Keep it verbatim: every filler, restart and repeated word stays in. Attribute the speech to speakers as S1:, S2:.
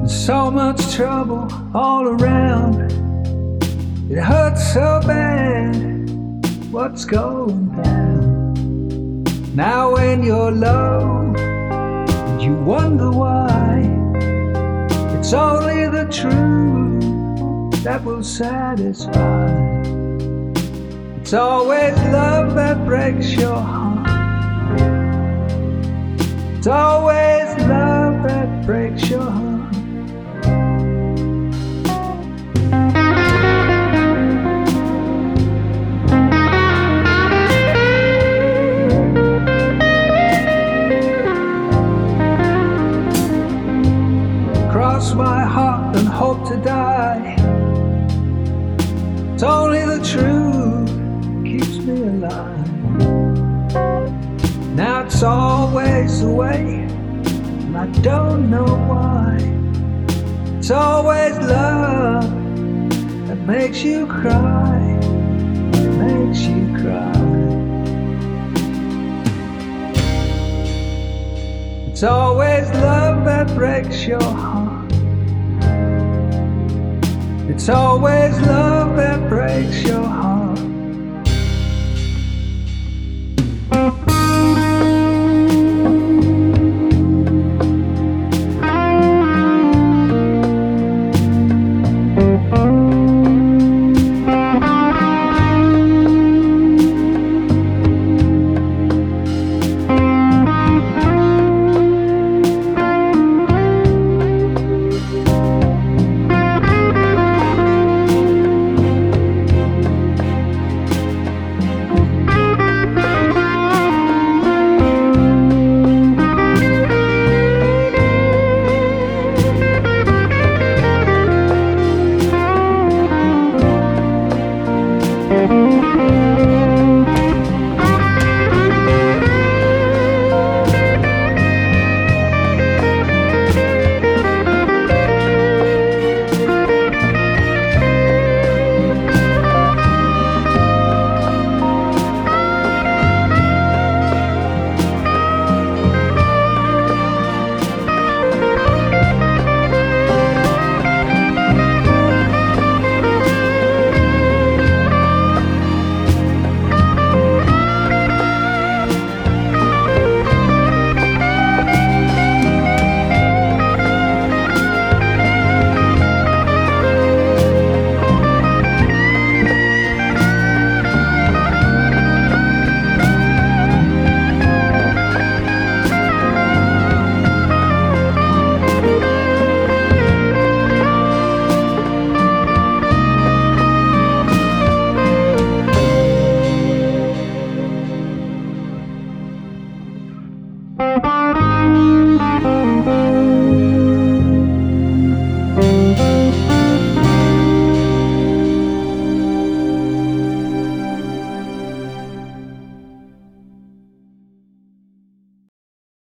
S1: So much trouble all around. It hurts so bad. What's going down? Now when you're low, you wonder why. It's only the truth that will satisfy. It's always love that breaks your heart. It's always love that breaks your heart. Cross my heart and hope to die. It's only the truth keeps me alive. Now it's always the way, and I don't know why. It's always love that makes you cry, makes you cry. It's always love that breaks your heart. It's always love that breaks your heart.